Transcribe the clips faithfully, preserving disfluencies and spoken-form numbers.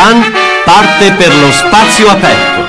Van parte per lo spazio aperto.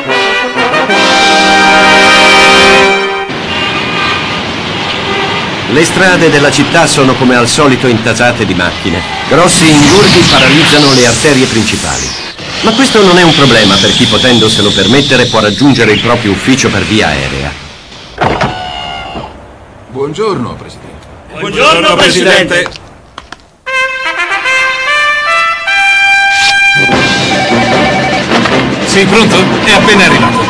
Le strade della città sono come al solito intasate di macchine. Grossi ingorghi paralizzano le arterie principali. Ma questo non è un problema per chi, potendoselo permettere, può raggiungere il proprio ufficio per via aerea. Buongiorno, Presidente. Buongiorno, Buongiorno Presidente. Presidente. Sei pronto? È appena arrivato.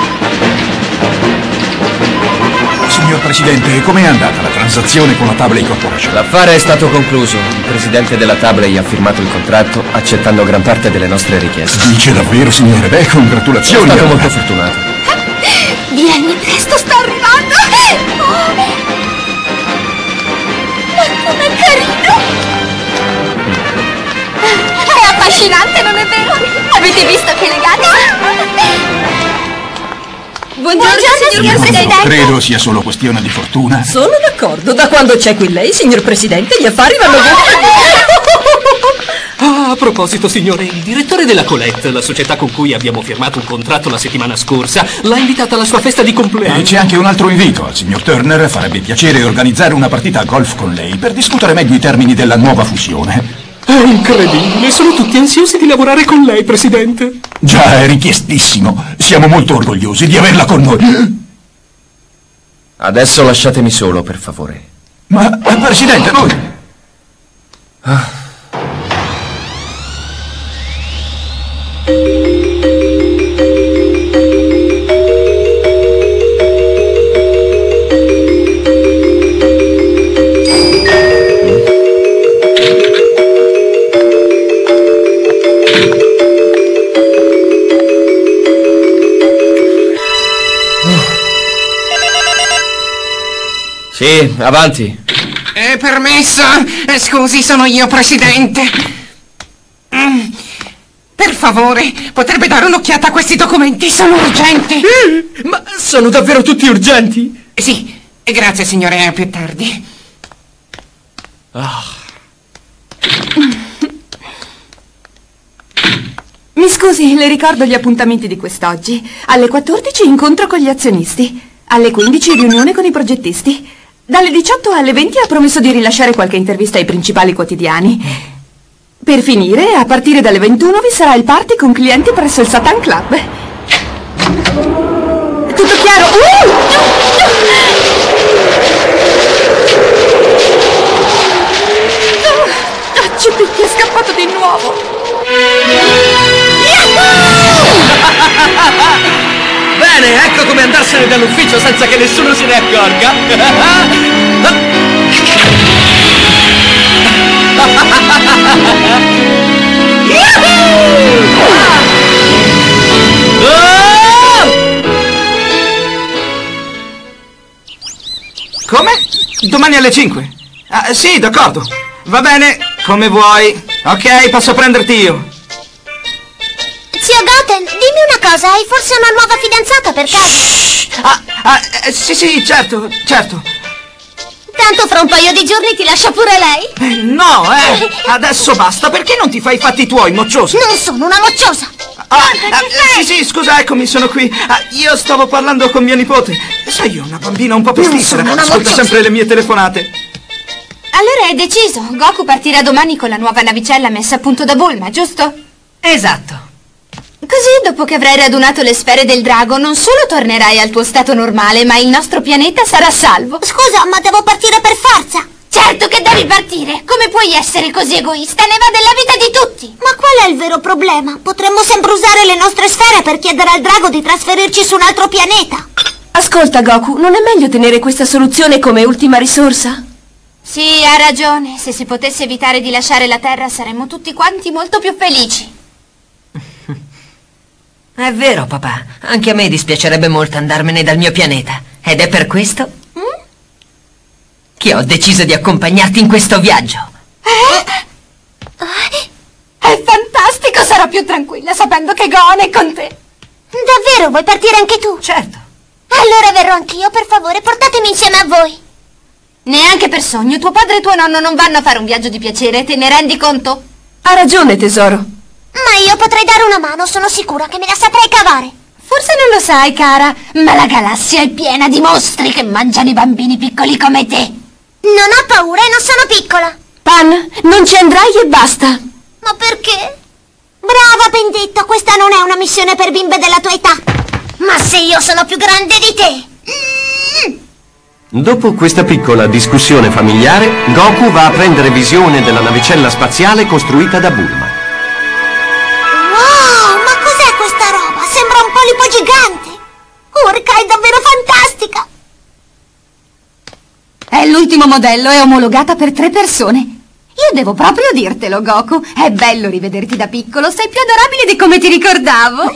Signor Presidente, com'è andata la transazione con la Tabley Corporation? L'affare è stato concluso. Il presidente della Tabley ha firmato il contratto accettando gran parte delle nostre richieste. Dice davvero, signore? Beh, congratulazioni. Sono stato allora. molto fortunato. Vieni, presto, sta arrivando. Oh. Ma com'è carino! È affascinante, non è vero? Avete visto che elegante? Buongiorno, Buongiorno signor Presidente. Credo sia solo questione di fortuna. Sono d'accordo. Da quando c'è qui lei, signor Presidente, gli affari vanno bene. Ah, a proposito, signore, il direttore della Colette, la società con cui abbiamo firmato un contratto la settimana scorsa, l'ha invitata alla sua festa di compleanno. E c'è anche un altro invito. Al signor Turner farebbe piacere organizzare una partita a golf con lei per discutere meglio i termini della nuova fusione. È incredibile, sono tutti ansiosi di lavorare con lei, Presidente. Già, è richiestissimo. Siamo molto orgogliosi di averla con noi. Adesso lasciatemi solo, per favore. Ma, Presidente, noi... Ah. Sì, avanti. È permesso? Scusi, sono io, Presidente. Mm. Per favore, potrebbe dare un'occhiata a questi documenti? Sono urgenti. Mm. Ma sono davvero tutti urgenti? Sì, grazie, signore, a più tardi. Ah. Mi scusi, le ricordo gli appuntamenti di quest'oggi. Alle quattordici incontro con gli azionisti. Alle quindici riunione con i progettisti. Dalle diciotto alle venti ha promesso di rilasciare qualche intervista ai principali quotidiani. Per finire, a partire dalle ventuno vi sarà il party con clienti presso il Satan Club. Tutto chiaro? Uh! Ah, C P è scappato di nuovo. Bene, ecco come andarsene dall'ufficio senza che nessuno se ne accorga. Come? Domani alle cinque? Ah, sì, d'accordo. Va bene, come vuoi. Ok, passo a prenderti io. Zio Goten, dimmi una cosa, hai forse una nuova fidanzata per caso? Shh. Ah, ah, eh, sì, sì, certo, certo. Tanto fra un paio di giorni ti lascia pure lei? Eh, no, eh, adesso basta, perché non ti fai i fatti tuoi, moccioso? Non sono una mocciosa. Ah, ah, sì, sì, scusa, eccomi, sono qui. Ah, io stavo parlando con mia nipote. Sai, io una bambina un po' pestifera, ascolta mocciosa. Sempre le mie telefonate. Allora è deciso, Goku partirà domani con la nuova navicella messa a punto da Bulma, giusto? Esatto. Così, dopo che avrai radunato le sfere del drago, non solo tornerai al tuo stato normale, ma il nostro pianeta sarà salvo. Scusa, ma devo partire per forza? Certo che devi partire! Come puoi essere così egoista? Ne va della vita di tutti! Ma qual è il vero problema? Potremmo sempre usare le nostre sfere per chiedere al drago di trasferirci su un altro pianeta. Ascolta, Goku, non è meglio tenere questa soluzione come ultima risorsa? Sì, ha ragione. Se si potesse evitare di lasciare la Terra, saremmo tutti quanti molto più felici. È vero, papà. Anche a me dispiacerebbe molto andarmene dal mio pianeta. Ed è per questo mm? che ho deciso di accompagnarti in questo viaggio. Eh? È fantastico! Sarò più tranquilla sapendo che Gohan è con te. Davvero? Vuoi partire anche tu? Certo. Allora verrò anch'io, per favore, portatemi insieme a voi. Neanche per sogno. Tuo padre e tuo nonno non vanno a fare un viaggio di piacere, te ne rendi conto? Ha ragione, tesoro. Ma io potrei dare una mano, sono sicura che me la saprei cavare. Forse non lo sai, cara, ma la galassia è piena di mostri che mangiano i bambini piccoli come te. Non ho paura e non sono piccola. Pan, non ci andrai e basta. Ma perché? Brava, ben detto, questa non è una missione per bimbe della tua età. Ma se io sono più grande di te... Mm. Dopo questa piccola discussione familiare, Goku va a prendere visione della navicella spaziale costruita da Bulma. Wow, ma cos'è questa roba? Sembra un polipo gigante. Urca, è davvero fantastica. È l'ultimo modello, è omologata per tre persone. Io devo proprio dirtelo, Goku. È bello rivederti da piccolo, sei più adorabile di come ti ricordavo.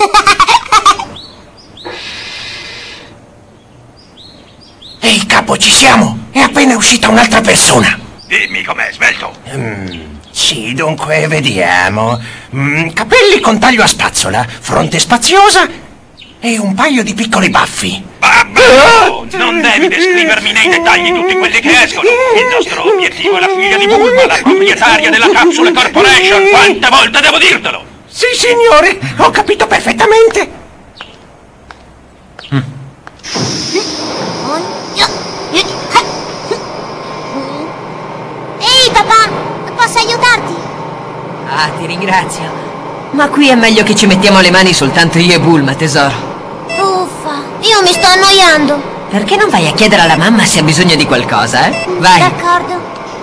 Ehi, capo, ci siamo! È appena uscita un'altra persona! Dimmi com'è, svelto! Mm, sì, dunque, vediamo. Mm, capelli con taglio a spazzola, fronte spaziosa e un paio di piccoli baffi. Babbo! Non devi descrivermi nei dettagli tutti quelli che escono! Il nostro obiettivo è la figlia di Bulma, la proprietaria della Capsule Corporation! Quante volte devo dirtelo? Sì, signore, ho capito perfettamente! Mm. Ehi, papà, posso aiutarti? Ah, ti ringrazio. Ma qui è meglio che ci mettiamo le mani soltanto io e Bulma, tesoro. Uffa, io mi sto annoiando. Perché non vai a chiedere alla mamma se ha bisogno di qualcosa, eh? Vai. D'accordo.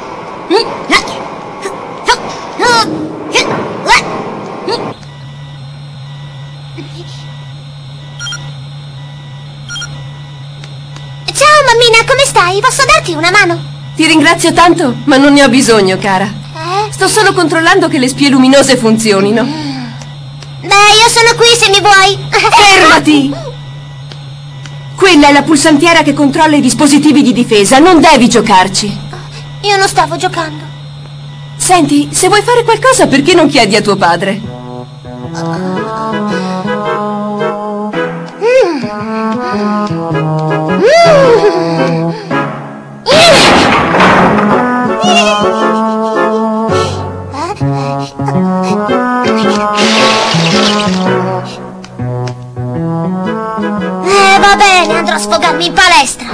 Ciao, mammina, come stai? Posso darti una mano? Ti ringrazio tanto, ma non ne ho bisogno, cara. Eh? Sto solo controllando che le spie luminose funzionino. Beh, io sono qui se mi vuoi. Fermati! Quella è la pulsantiera che controlla i dispositivi di difesa, non devi giocarci. Io non stavo giocando. Senti, se vuoi fare qualcosa, perché non chiedi a tuo padre? Eh, va bene, andrò a sfogarmi in palestra.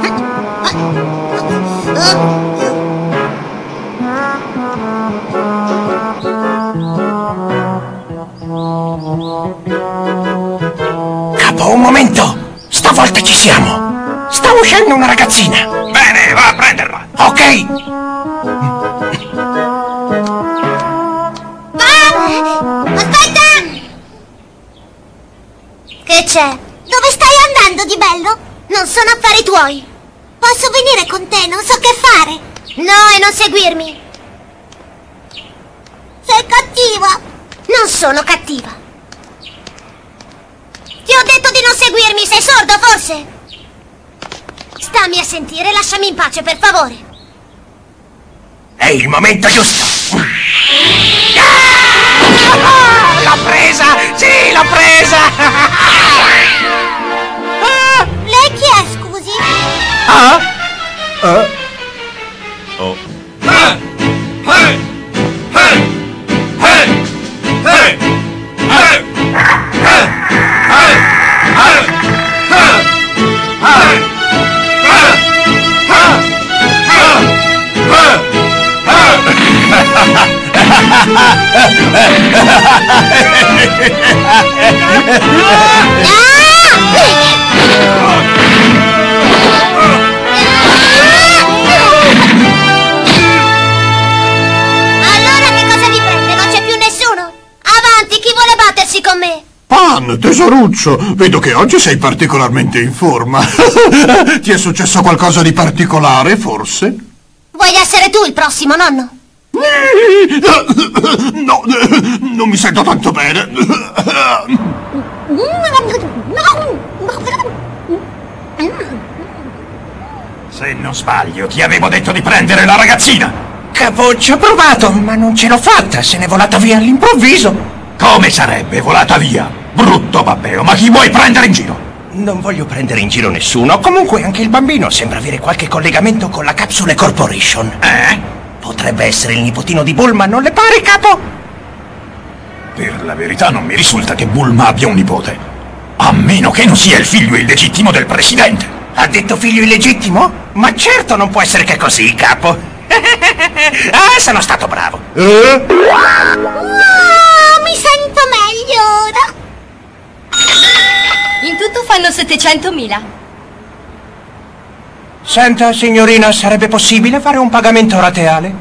Capo, un momento! Stavolta ci siamo! Sta uscendo una ragazzina! Bene, va a prenderla! Ok! Aspetta! Che c'è? Dove stai andando di bello? Non sono affari tuoi. Posso venire con te? Non so che fare. No, e non seguirmi. Sei cattiva. Non sono cattiva. Ti ho detto di non seguirmi, sei sordo forse? Stammi a sentire, lasciami in pace, per favore. È il momento giusto! L'ho presa! Sì, l'ho presa! Lei chi è, scusi? Ah? Uh. Oh. Hey! Hey! Hey! Hey! Hey! Hey! Allora che cosa vi prende? Non c'è più nessuno? Avanti, chi vuole battersi con me? Pan, tesoruccio, vedo che oggi sei particolarmente in forma. Ti è successo qualcosa di particolare, forse? Vuoi essere tu il prossimo, nonno? No, non mi sento tanto bene. Se non sbaglio, ti avevo detto di prendere la ragazzina. Capo, ci ho provato, ma non ce l'ho fatta. Se n'è volata via all'improvviso. Come sarebbe volata via? Brutto babbeo, ma chi vuoi prendere in giro? Non voglio prendere in giro nessuno. Comunque anche il bambino sembra avere qualche collegamento con la Capsule Corporation. Eh? Potrebbe essere il nipotino di Bulma, non le pare, capo? Per la verità non mi risulta che Bulma abbia un nipote. A meno che non sia il figlio illegittimo del presidente. Ha detto figlio illegittimo? Ma certo non può essere che così, capo. Ah, sono stato bravo. Eh? Oh, mi sento meglio ora. In tutto fanno settecentomila. Senta, signorina, sarebbe possibile fare un pagamento rateale?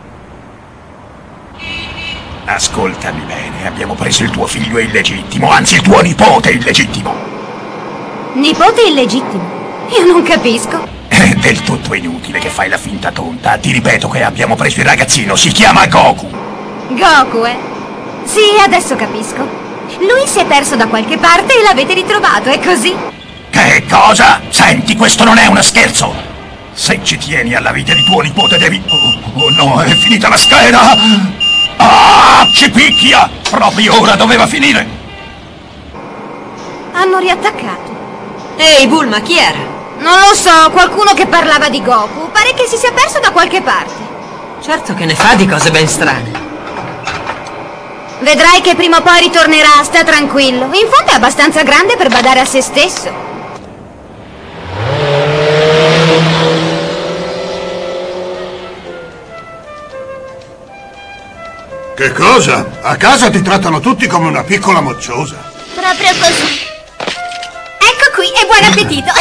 Ascoltami bene, abbiamo preso il tuo figlio illegittimo, anzi il tuo nipote illegittimo. Nipote illegittimo? Io non capisco. È del tutto inutile che fai la finta tonta. Ti ripeto che abbiamo preso il ragazzino, si chiama Goku. Goku, eh? Sì, adesso capisco. Lui si è perso da qualche parte e l'avete ritrovato, è così? Che cosa? Senti, questo non è uno scherzo. Se ci tieni alla vita di tuo nipote devi... Oh, oh no, è finita la scheda! Ah, ci picchia! Proprio ora doveva finire! Hanno riattaccato. Ehi, Bulma, chi era? Non lo so, qualcuno che parlava di Goku. Pare che si sia perso da qualche parte. Certo che ne fa di cose ben strane. Vedrai che prima o poi ritornerà, sta tranquillo. In fondo è abbastanza grande per badare a se stesso. Che cosa? A casa ti trattano tutti come una piccola mocciosa. Proprio così. Ecco qui, e buon appetito.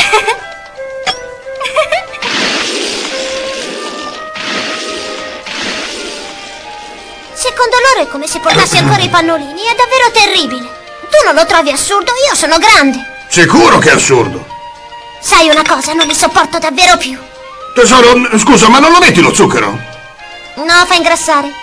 Secondo loro è come se portassi ancora i pannolini, è davvero terribile. Tu non lo trovi assurdo? Io sono grande. Sicuro che è assurdo. Sai una cosa, non li sopporto davvero più. Tesoro, scusa, ma non lo metti lo zucchero? No, fa ingrassare.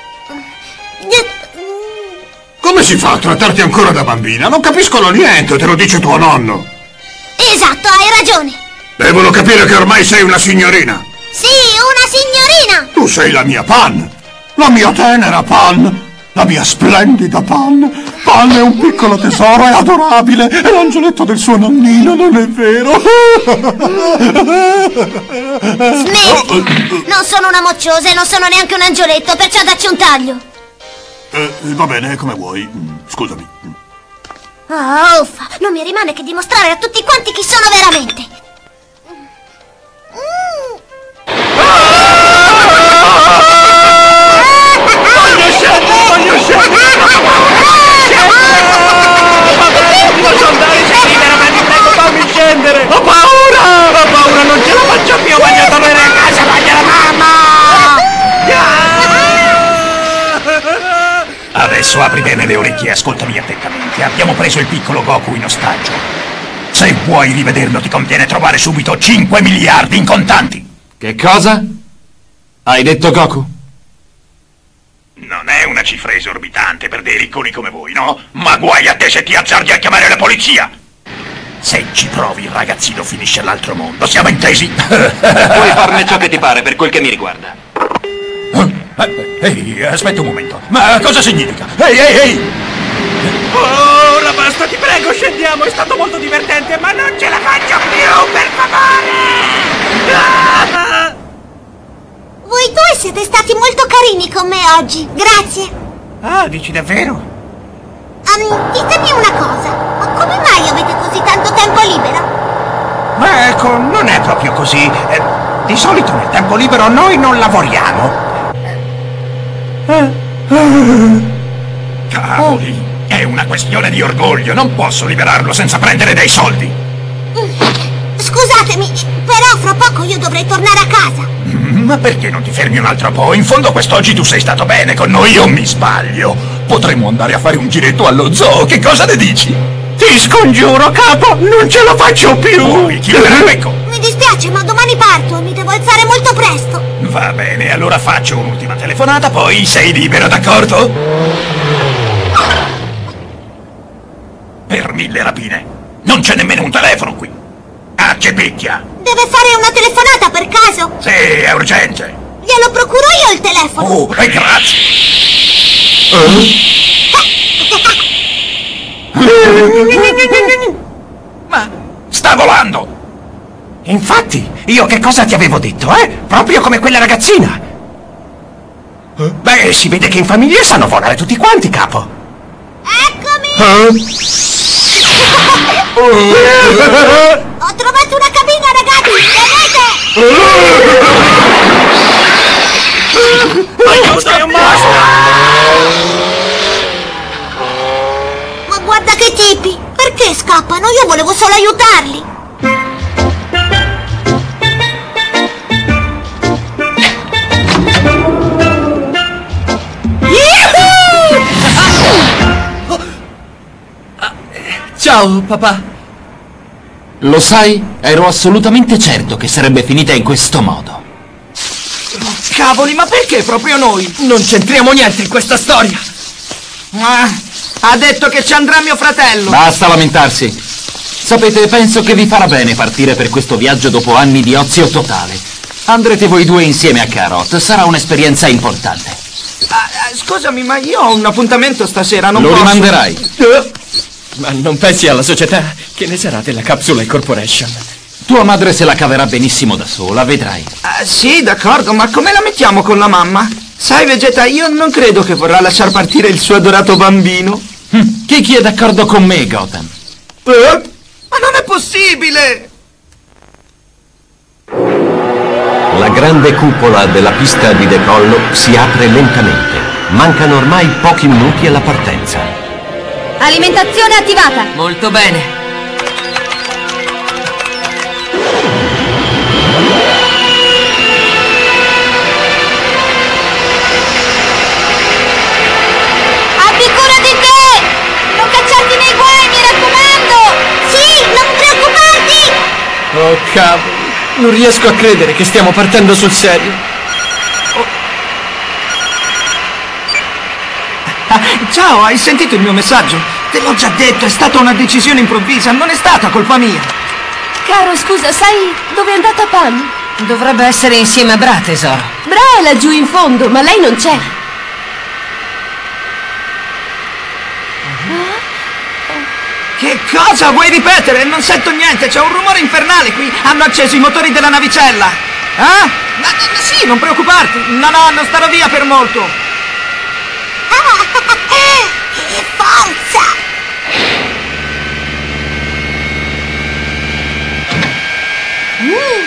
Come si fa a trattarti ancora da bambina? Non capiscono niente, te lo dice tuo nonno. Esatto, hai ragione. Devono capire che ormai sei una signorina. Sì, una signorina. Tu sei la mia Pan. La mia tenera Pan. La mia splendida Pan. Pan è un piccolo tesoro, è adorabile. È l'angioletto del suo nonnino, non è vero? Smetti. Non sono una mocciosa e non sono neanche un angioletto, perciò dacci un taglio. Eh, va bene, come vuoi. Scusami. Oh, uffa, non mi rimane che dimostrare a tutti quanti chi sono veramente. Mm. Voglio scendere, voglio scendere! Posso andare se libera, ma ti prego, fammi scendere! Ho paura! Ho paura, non ce la faccio più, voglio tornare a casa, voglio la mamma! Adesso apri bene le orecchie e ascoltami attentamente. Abbiamo preso il piccolo Goku in ostaggio. Se vuoi rivederlo ti conviene trovare subito cinque miliardi in contanti. Che cosa? Hai detto Goku? Non è una cifra esorbitante per dei ricconi come voi, no? Ma guai a te se ti azzardi a chiamare la polizia! Se ci provi, il ragazzino finisce all'altro mondo, siamo intesi? Puoi farne ciò che ti pare per quel che mi riguarda. Ehi, aspetta un momento. Ma cosa significa? Ehi, ehi, ehi! Oh, ora basta, ti prego, scendiamo. È stato molto divertente, ma non ce la faccio più, per favore! Ah! Voi due siete stati molto carini con me oggi. Grazie. Ah, dici davvero? Um, ditemi una cosa. Ma come mai avete così tanto tempo libero? Ma ecco, non è proprio così. Eh, di solito nel tempo libero noi non lavoriamo. Cavoli, è una questione di orgoglio, non posso liberarlo senza prendere dei soldi. Scusatemi, però fra poco io dovrei tornare a casa. Ma perché non ti fermi un altro po'? In fondo quest'oggi tu sei stato bene con noi, io mi sbaglio. Potremmo andare a fare un giretto allo zoo, che cosa ne dici? Ti scongiuro, capo, non ce la faccio più. Vuoi chiudere il becco? Mi dispiace, ma domani parto e mi devo alzare molto presto. Va bene, allora faccio un'ultima telefonata, poi sei libero, d'accordo? Per mille rapine. Non c'è nemmeno un telefono qui. Ah, ci picchia. Deve fare una telefonata per caso? Sì, è urgente. Glielo procuro io il telefono. Oh, e grazie. Ma sta volando. Infatti, io che cosa ti avevo detto, eh? Proprio come quella ragazzina. Beh, si vede che in famiglia sanno volare tutti quanti, capo. Ho trovato una cabina, ragazzi! Vedete? Aiuto, basta! Ma guarda che tipi! Perché scappano? Io volevo solo aiutarli! Ciao, papà. Lo sai, ero assolutamente certo che sarebbe finita in questo modo. Cavoli, ma perché proprio noi? Non c'entriamo niente in questa storia. Ah, ha detto che ci andrà mio fratello. Basta lamentarsi. Sapete, penso che vi farà bene partire per questo viaggio dopo anni di ozio totale. Andrete voi due insieme a Carrot, sarà un'esperienza importante. Ah, scusami, ma io ho un appuntamento stasera, non Lo posso... rimanderai. Uh. Ma non pensi alla società? Che ne sarà della Capsule Corporation? Tua madre se la caverà benissimo da sola, vedrai. Ah, sì, d'accordo, ma come la mettiamo con la mamma? Sai, Vegeta, io non credo che vorrà lasciar partire il suo adorato bambino. Hm, Kiki è d'accordo con me, Gotham. Eh? Ma non è possibile! La grande cupola della pista di decollo si apre lentamente. Mancano ormai pochi minuti alla partenza. Alimentazione attivata. Molto bene. Abbi cura di te! Non cacciarti nei guai, mi raccomando! Sì, non preoccuparti! Oh, cavolo. Non riesco a credere che stiamo partendo sul serio. Ciao, hai sentito il mio messaggio? Te l'ho già detto, è stata una decisione improvvisa, non è stata colpa mia. Caro, scusa, sai dove è andata Pam? Dovrebbe essere insieme a Bra, tesoro. Bra è laggiù in fondo, ma lei non c'è. Che cosa? Vuoi ripetere? Non sento niente, c'è un rumore infernale qui. Hanno acceso i motori della navicella. Eh? Ma, sì, non preoccuparti. No, no, non starò via per molto. Forza! Mm.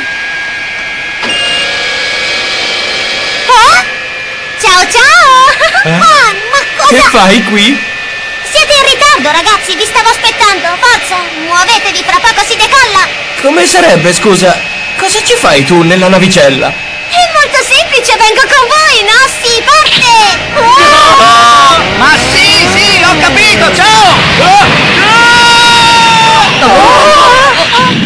Oh? Ciao ciao! Eh? Oh, ma cosa? Che fai qui? Siete in ritardo, ragazzi, vi stavo aspettando. Forza, muovetevi, fra poco si decolla. Come sarebbe, scusa? Cosa ci fai tu nella navicella? È molto semplice, vengo con voi, no? Si parte! Oh! Ma sì, sì, ho capito, ciao! Oh! Oh!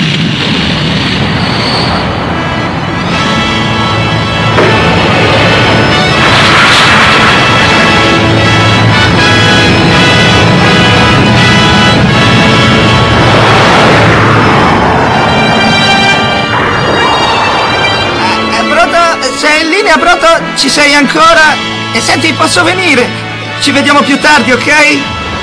Sei in linea, Proto? Ci sei ancora? E senti, posso venire? Ci vediamo più tardi, ok?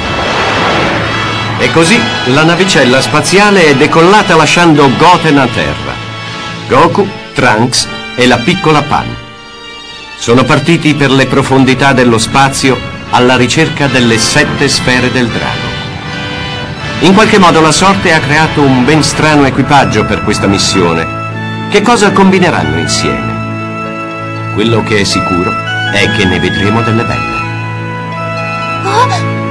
E così la navicella spaziale è decollata lasciando Goten a terra. Goku, Trunks e la piccola Pan. Sono partiti per le profondità dello spazio alla ricerca delle sette sfere del drago. In qualche modo la sorte ha creato un ben strano equipaggio per questa missione. Che cosa combineranno insieme? Quello che è sicuro è che ne vedremo delle belle. Oh!